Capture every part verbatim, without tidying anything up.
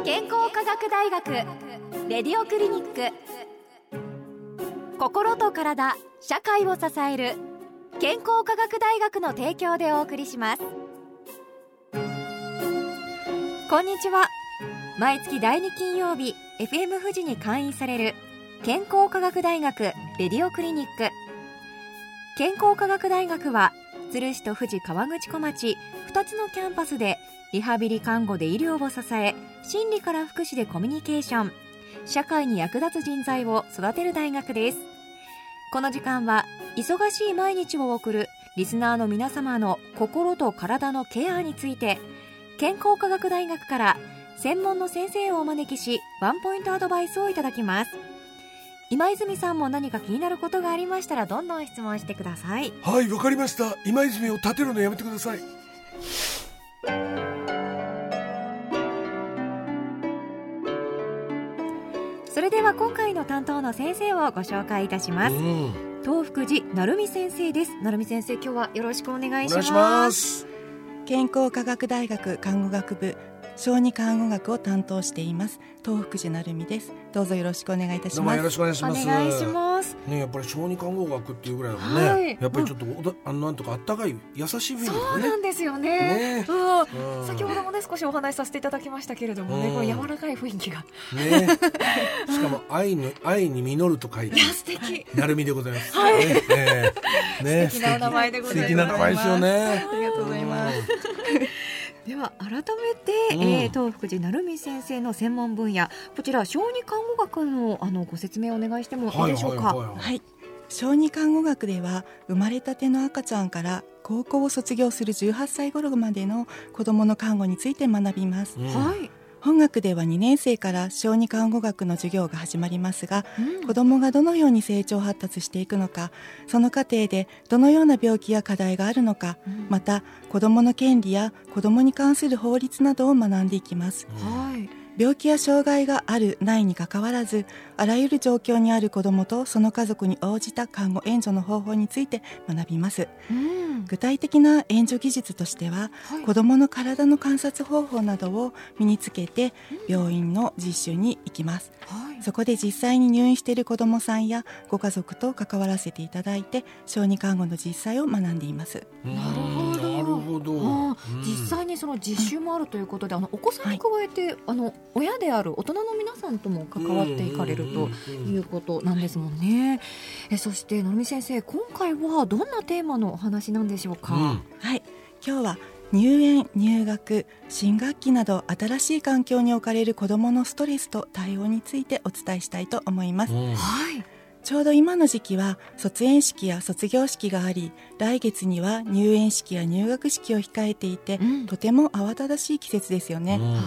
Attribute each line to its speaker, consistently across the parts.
Speaker 1: 健康科学大学レディオクリニック、心と体、社会を支える健康科学大学の提供でお送りします。こんにちは。毎月だいに金曜日 エフエム 富士に開院される健康科学大学レディオクリニック。健康科学大学は鶴市と富士河口湖町ふたつのキャンパスでリハビリ看護で医療を支え、心理から福祉でコミュニケーション、社会に役立つ人材を育てる大学です。この時間は忙しい毎日を送るリスナーの皆様の心と体のケアについて、健康科学大学から専門の先生をお招きし、ワンポイントアドバイスをいただきます。今泉さんも何か気になることがありましたらどんどん質問してください。
Speaker 2: はい、わかりました。今泉を立てるのやめてください。
Speaker 1: それでは今回の担当の先生をご紹介いたします。うん、東福寺成美先生です。成美先生、今日はよろしくお願いします。お願いします。
Speaker 3: 健康科学大学看護学部小児看護学を担当しています東福寺成美です。どうぞよろしくお願いいたします。
Speaker 2: どうもよろしくお願いします。
Speaker 1: お願いしますね。
Speaker 2: やっぱり小児看護学っていうぐらいだもんね、はい、やっぱりちょっと、うん、あのなんとかあったかい優しい雰囲気ですね。
Speaker 1: そうなんですよ ね, ね、うん、先ほどもね少しお話しさせていただきましたけれどもね、うん、こう柔らかい雰囲気が、ね、
Speaker 2: しかも愛に愛に実ると書いて、
Speaker 1: いや素敵
Speaker 2: 成美でございます、
Speaker 1: はい、
Speaker 2: ね
Speaker 1: ね、素敵なお名前でございます。
Speaker 2: 素敵な名前ですよね。
Speaker 3: ありがとうございます。
Speaker 1: では改めて、うんえー、東福寺成美先生の専門分野、こちら小児看護学 の, あのご説明をお願いしてもいいでしょうか。
Speaker 3: はいはいはいはい、小児看護学では生まれたての赤ちゃんから高校を卒業するじゅうはっさい頃までの子どもの看護について学びます、うんはい、本学ではにねん生から小児看護学の授業が始まりますが、うん、子どもがどのように成長発達していくのか、その過程でどのような病気や課題があるのか、うん、また子どもの権利や子どもに関する法律などを学んでいきます、うんはい、病気や障害があるないにかかわらず、あらゆる状況にある子どもとその家族に応じた看護援助の方法について学びます、うん、具体的な援助技術としては、はい、子どもの体の観察方法などを身につけて病院の実習に行きます、はい、そこで実際に入院している子どもさんやご家族と関わらせていただいて小児看護の実際を学んでいます。
Speaker 1: なるほど、なるほど、うん、実際にその実習もあるということで、あのお子さんに加えて、はい、あの親である大人の皆さんとも関わっていかれるということなんですもんね。えそして成美先生、今回はどんなテーマのお話なんでしょうか。うん、
Speaker 3: はい、今日は入園、入学、新学期など新しい環境に置かれる子どものストレスと対応についてお伝えしたいと思います、うんはい、ちょうど今の時期は卒園式や卒業式があり、来月には入園式や入学式を控えていて、うん、とても慌ただしい季節ですよね、うんはい、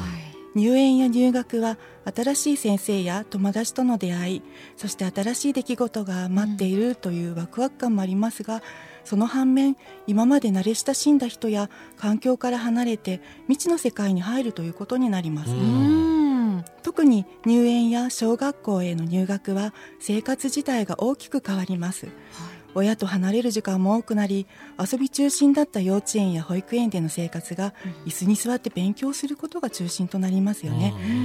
Speaker 3: 入園や入学は新しい先生や友達との出会い、そして新しい出来事が待っているというワクワク感もありますが、その反面今まで慣れ親しんだ人や環境から離れて未知の世界に入るということになります。うん特に入園や小学校への入学は生活自体が大きく変わります、はい、親と離れる時間も多くなり、遊び中心だった幼稚園や保育園での生活が椅子に座って勉強することが中心となりますよね、うん、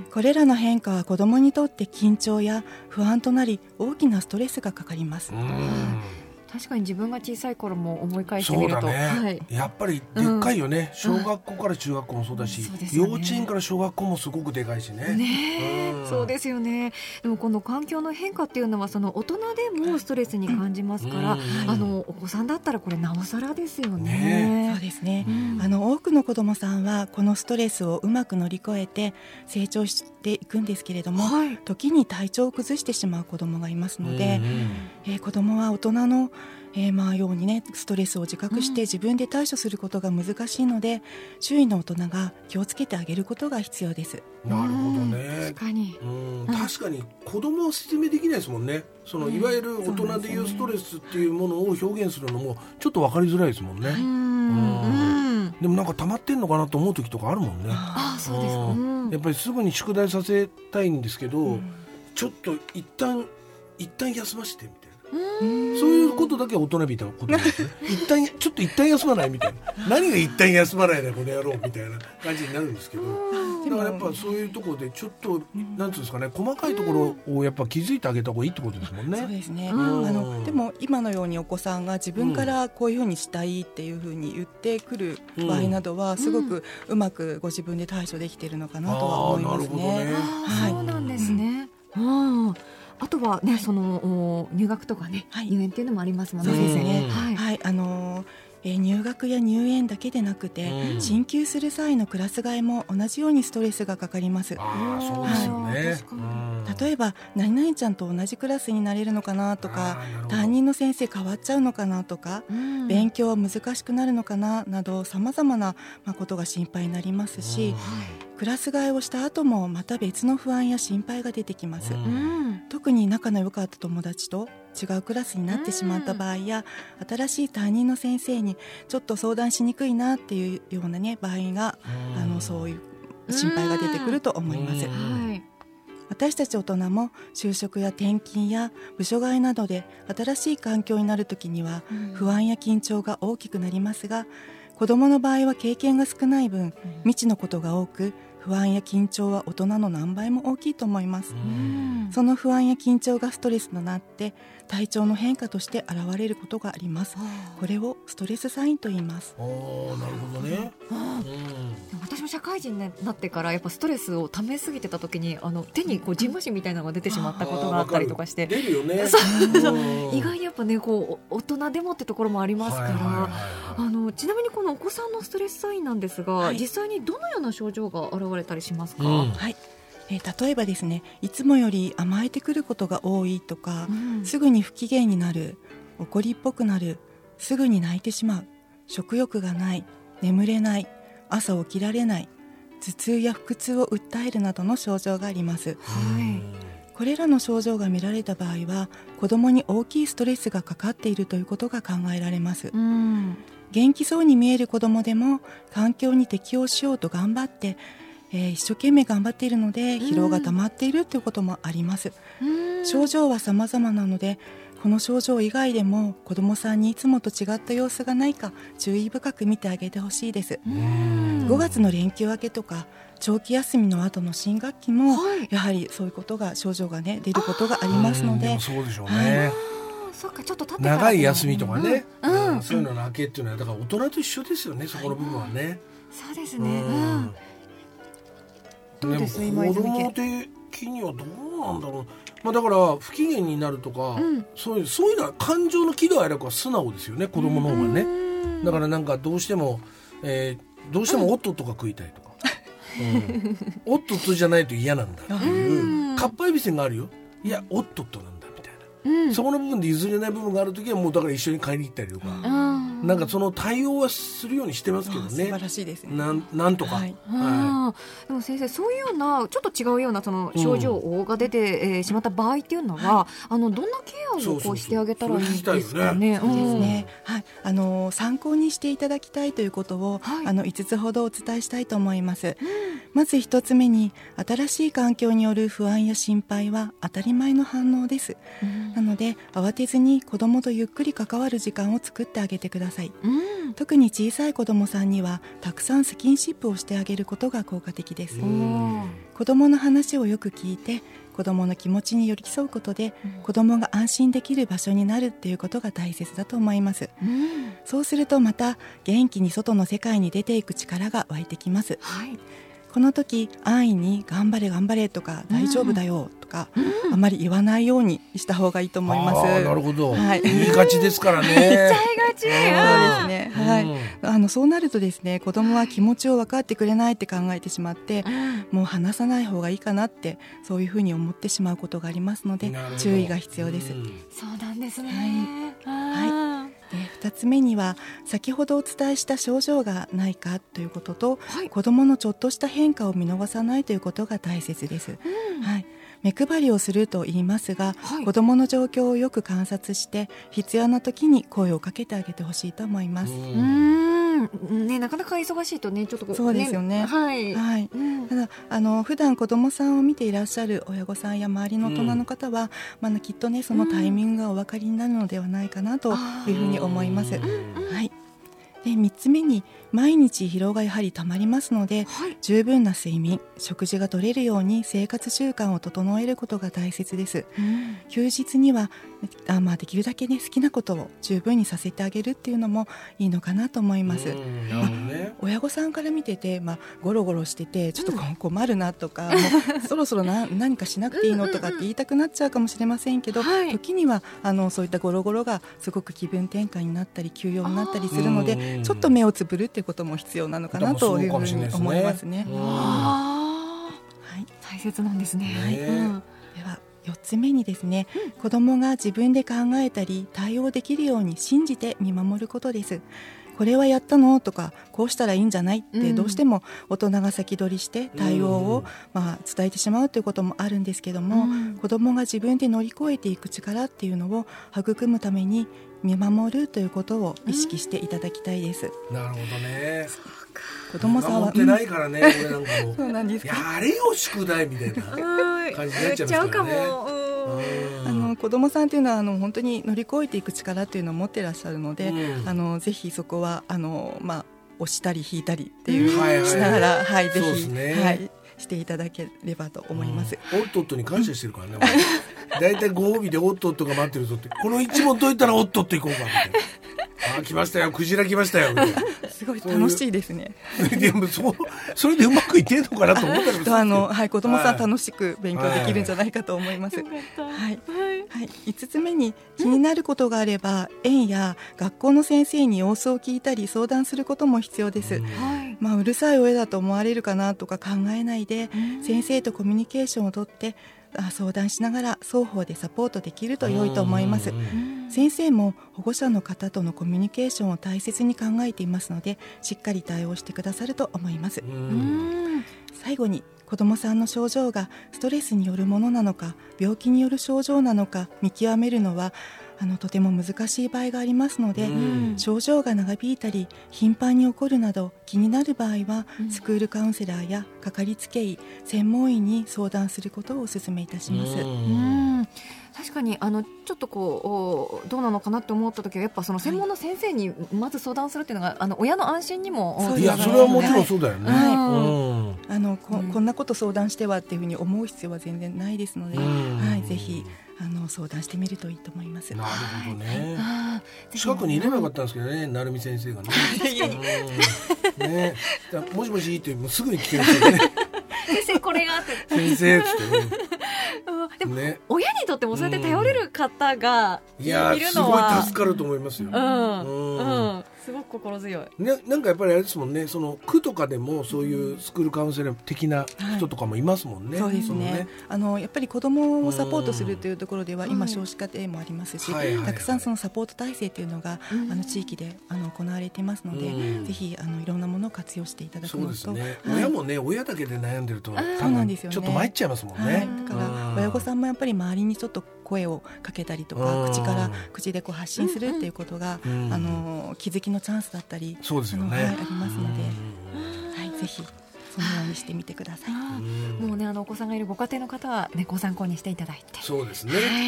Speaker 3: これらの変化は子どもにとって緊張や不安となり大きなストレスがかかります、うん
Speaker 1: 確かに自分が小さい頃も思い返してみると、
Speaker 2: そうだね、はい、やっぱりでっかいよね、うん、小学校から中学校もそうだし、うんね、幼稚園から小学校もすごくでかいしね、
Speaker 1: ね、うん、そうですよね。でもこの環境の変化っていうのはその大人でもストレスに感じますから、うん、あのお子さんだったらこれなおさらですよ ね, ね
Speaker 3: そうですね、うん、あの多くの子どもさんはこのストレスをうまく乗り越えて成長していくんですけれども、はい、時に体調を崩してしまう子どもがいますので、うんえー、子どもは大人のえー、まあようにねストレスを自覚して自分で対処することが難しいので、うん、周囲の大人が気をつけてあげることが必要です。
Speaker 2: なるほどね。
Speaker 1: 確かに、
Speaker 2: うん、確かに子供は説明できないですもんね。そのいわゆる大人でいうストレスっていうものを表現するのもちょっと分かりづらいですもんね。うんうんでもなんか溜まってんのかなと思う時とかあるもんね。
Speaker 1: ああそうですか、うん、
Speaker 2: やっぱりすぐに宿題させたいんですけど、うん、ちょっと一旦一旦休ませてみたいな。 そういうことだけ大人びたことなんですね一旦ちょっと一旦休まないみたいな何が一旦休まないだこの野郎みたいな感じになるんですけど、だからやっぱそういうところでちょっとなんていうんですかね、細かいところをやっぱ気づいてあげた方がいいってことですもんね。
Speaker 3: そうですね、あのでも今のようにお子さんが自分からこういうふうにしたいっていうふうに言ってくる場合などはすごくうまくご自分で対処できているのかなとは思いますね。
Speaker 1: あ、なるほどね。はい、そうなんですね、うん、あとはね、その入学とかね、はい、入園っていうのもありますもんね、先生ね。
Speaker 3: はいはい、あのーえー、入学や入園だけでなくて、うん、進級する際のクラス替えも同じようにストレスがかかります。
Speaker 2: あ、そうですよね、はい、
Speaker 3: 例えば何々ちゃんと同じクラスになれるのかなとか、担任の先生変わっちゃうのかなとか、うん、勉強は難しくなるのかななどさまざまなことが心配になりますし、うん、クラス替えをした後もまた別の不安や心配が出てきます、うん、特に仲の良かった友達と違うクラスになってしまった場合や、うん、新しい担任の先生にちょっと相談しにくいなっていうような、ね、場合が、うん、あのそういう心配が出てくると思います、うん、はい、私たち大人も就職や転勤や部署替えなどで新しい環境になるときには不安や緊張が大きくなりますが、子どもの場合は経験が少ない分未知のことが多く、不安や緊張は大人の何倍も大きいと思います。その不安や緊張がストレスとなって体調の変化として現れることがあります。これをストレスサインと言います。
Speaker 2: あ、なるほどね、うん
Speaker 1: うん、私も社会人になってからやっぱストレスをためすぎてた時にあの手にこうジンマシンみたいなのが出てしまったことがあったりとかして、
Speaker 2: 出るよね
Speaker 1: 意外にやっぱねこう大人でもってところもありますから、はいはいはいはい、あのちなみにこのお子さんのストレスサインなんですが、はい、実際にどのような症状が現れたりしますか？うん、
Speaker 3: はい、えー、例えばですね、いつもより甘えてくることが多いとか、うん、すぐに不機嫌になる、怒りっぽくなる、すぐに泣いてしまう、食欲がない、眠れない、朝起きられない、頭痛や腹痛を訴えるなどの症状があります、はい、これらの症状が見られた場合は子どもに大きいストレスがかかっているということが考えられます、うん、元気そうに見える子どもでも環境に適応しようと頑張ってえー、一生懸命頑張っているので疲労が溜まっているということもあります、うん、症状は様々なのでこの症状以外でも子どもさんにいつもと違った様子がないか注意深く見てあげてほしいです。うん、ごがつの連休明けとか長期休みの後の新学期も、はい、やはりそういうことが症状が、ね、出ることがありますので、でも
Speaker 2: そうでしょうね、はい、
Speaker 1: そうか、ちょっと経ってから
Speaker 2: 長い休みとかね、
Speaker 1: うん
Speaker 2: うん、そういうのの明けっていうのはだから大人と一緒ですよね、そこの部分はね。
Speaker 1: そうですね、うん、どうです今
Speaker 2: 子供的にはどうなんだろう、まあ、だから不機嫌になるとか、うん、そういう、そういうのは感情の喜怒哀楽は素直ですよね、子供の方がね。だからなんかどうしても、えー、どうしてもおっとっとが食いたいとか、うん、おっとっとじゃないと嫌なんだっていうかっぱえびせんがあるよ、いやおっとっとなんだみたいな、うん、そこの部分で譲れない部分があるときはもうだから一緒に買いに行ったりとか、なんかその対応はするようにしてますけどね。素
Speaker 3: 晴らしいですね。
Speaker 2: なん、なんとか、はい
Speaker 1: はい、でも先生、そういうようなちょっと違うようなその症状が出て、うんえー、しまった場合っていうのは、はい、あのどんなケアをこうしてあげたらいいですかね。
Speaker 3: そうですね、はい、あの参考にしていただきたいということを、はい、あのいつつほどお伝えしたいと思います、うん、まず一つ目に新しい環境による不安や心配は当たり前の反応です、うん、なので慌てずに子どもとゆっくり関わる時間を作ってあげてください、うん、特に小さい子どもさんにはたくさんスキンシップをしてあげることが効果的です。子どもの話をよく聞いて子どもの気持ちに寄り添うことで、うん、子どもが安心できる場所になるっていうことが大切だと思います、うん、そうするとまた元気に外の世界に出ていく力が湧いてきます、はい、この時安易に頑張れ頑張れとか大丈夫だよとか、うん、あまり言わないようにした方がいいと思います。
Speaker 2: あ、なるほど、はい、言いがちですからね。言っち
Speaker 1: ゃいがち。そうです
Speaker 3: ね、はい、うん、あのそうなるとですね、子供は気持ちを分かってくれないって考えてしまって、うん、もう話さない方がいいかなってそういうふうに思ってしまうことがありますので注意が必要です、うん、
Speaker 1: そうなんですね、
Speaker 3: はいはい、でふたつめには先ほどお伝えした症状がないかということと、はい、子どものちょっとした変化を見逃さないということが大切です、うんはい、目配りをすると言いますが、はい、子どもの状況をよく観察して必要な時に声をかけてあげてほしいと思います。
Speaker 1: うんね、なかなか忙しいとね、ちょっとこう、
Speaker 3: そうですよね。
Speaker 1: はい、
Speaker 3: はい、うん、ただあの普段子どもさんを見ていらっしゃる親御さんや周りの大人の方は、うん、まあ、きっとねそのタイミングがお分かりになるのではないかなというふうに思います。はい、でみっつめに毎日疲労がやはりたまりますので、はい、十分な睡眠、食事が取れるように生活習慣を整えることが大切です。うん、休日にはあ、まあ、できるだけ、ね、好きなことを十分にさせてあげるっていうのもいいのかなと思います。うん、まあね、親御さんから見てて、まあ、ゴロゴロしててちょっと困るなとか、うん、もうそろそろな何かしなくていいのとかって言いたくなっちゃうかもしれませんけど、はい、時にはあのそういったゴロゴロがすごく気分転換になったり休養になったりするので、ちょっと目をつぶるっていうことも必要なのかなというふうに思いますね。
Speaker 1: あ、はい、大切なんですね。はい、うん、
Speaker 3: ではよっつめにですね、うん、子どもが自分で考えたり対応できるように信じて見守ることです。これはやったのとかこうしたらいいんじゃないってどうしても大人が先取りして対応をまあ伝えてしまうということもあるんですけども、うん、子どもが自分で乗り越えていく力っていうのを育むために見守るということを意識していただきたいです。
Speaker 2: うん、なるほどね。
Speaker 3: 子供さんは
Speaker 2: 見守ってないからね、俺なんかも
Speaker 3: そうなんですか。
Speaker 2: やれよ宿題みたいな感じになっちゃいますからね。
Speaker 3: あの子供さんというのはあの本当に乗り越えていく力というのを持っていらっしゃるので、うん、あのぜひそこはあの、まあ、押したり引いたりっていう、うん、しながら、はい、ぜひ、ね、はい、していただければと思います。
Speaker 2: うん、オットットに感謝してるからね。だいたいご褒美でオットットが待ってるぞって、この一問解いたらオットット行こうかみたいな。あ、来ましたよ、クジラ来ましたよみたいな。
Speaker 3: すごい楽しいですね。
Speaker 2: でもそう、それでうまくいってんのかなと思ったりもする。
Speaker 3: あの、はい、子供さん楽しく勉強できるんじゃないかと思います。はい、はい、はい、いつつめに気になることがあれば、園や学校の先生に様子を聞いたり相談することも必要です。うん、まあ、うるさい親だと思われるかなとか考えないで、うん、先生とコミュニケーションをとって相談しながら双方でサポートできると良いと思います。先生も保護者の方とのコミュニケーションを大切に考えていますので、しっかり対応してくださると思います。うん、最後に子どもさんの症状がストレスによるものなのか病気による症状なのか見極めるのはあのとても難しい場合がありますので、うん、症状が長引いたり頻繁に起こるなど気になる場合は、うん、スクールカウンセラーやかかりつけ医、専門医に相談することをお勧めいたします。うん、
Speaker 1: 確かにあのちょっとこうどうなのかなって思った時はやっぱその専門の先生にまず相談するっていうのが、はい、あの親の安心にも、
Speaker 2: いやそれはもちろんそうだよね。はいはい、
Speaker 3: うん、あの こ, こんなこと相談してはっていうふうに思う必要は全然ないですので、はい、ぜひあの相談してみるといいと思います。
Speaker 2: なるほどね。はい、近くにいればよかったんですけどね、成美先生がね。
Speaker 1: 確かに。
Speaker 2: ね、もしもしってもうすぐに聞けるんですよね。
Speaker 1: 先生これがあって
Speaker 2: 先生っつって。
Speaker 1: でも、ね、親にとってもそうやって頼れる方がいるのは、
Speaker 2: いやすごい助かると思いますよ。
Speaker 1: うんうんうん、すごく心強い、
Speaker 2: ね、なんかやっぱりあれですもんね、その区とかでもそういうスクールカウンセラー的な人とかもいますもんね。
Speaker 3: はい、そうですね。ね、あのやっぱり子どもをサポートするというところでは今少子化でもありますし、はい、たくさんそのサポート体制というのが、うん、あの地域であの行われていますので、うん、ぜひあのいろんなものを活用していただくのと、
Speaker 2: そうですね、
Speaker 3: はい、
Speaker 2: 親もね親だけで悩んでると
Speaker 3: そうなんですよね、
Speaker 2: ちょっと参っちゃいますもんね。
Speaker 3: はい、だから親御さんもやっぱり周りにちょっと声をかけたりとか、口から口でこう発信するっていうことが、うんうん、あの気づきのチャンスだったり、
Speaker 2: そうですよね、
Speaker 3: はい、ありますので、はい、ぜひそのようにしてみてください。
Speaker 1: もうね、あのお子さんがいるご家庭の方は、ね、ご参考にしていただいて、
Speaker 2: そうですね、
Speaker 1: はい、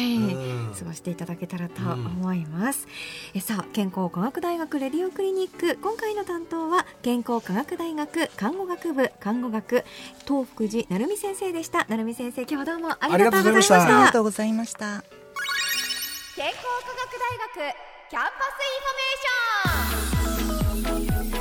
Speaker 1: 過ごしていただけたらと思います。えさあ、健康科学大学レディオクリニック、今回の担当は健康科学大学看護学部看護学東福寺成美先生でした。成美先生、今日はどうもありがとうございました。
Speaker 3: ありがとうございました。
Speaker 1: 健康科学大学キャンパスインフォメーション。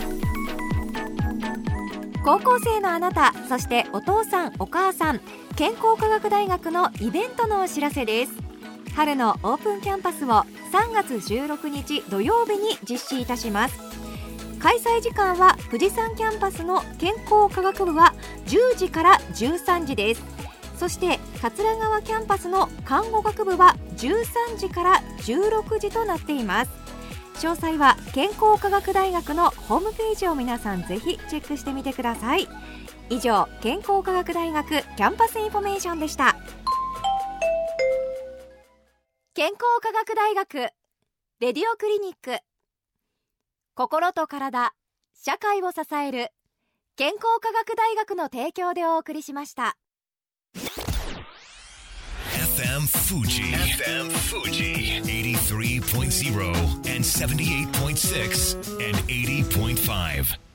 Speaker 1: 高校生のあなた、そしてお父さんお母さん、健康科学大学のイベントのお知らせです。春のオープンキャンパスをさんがつじゅうろくにち土曜日に実施いたします。開催時間は富士山キャンパスの健康科学部はじゅうじからじゅうさんじです。そして桂川キャンパスの看護学部はじゅうさんじからじゅうろくじとなっています。詳細は健康科学大学のホームページを皆さんぜひチェックしてみてください。以上、健康科学大学キャンパスインフォメーションでした。健康科学大学レディオクリニック、心と体社会を支える健康科学大学の提供でお送りしました。
Speaker 4: エフエム Fuji エフエム Fuji はちじゅうさんてんゼロ and ななじゅうはちてんろく and はちじゅうてんご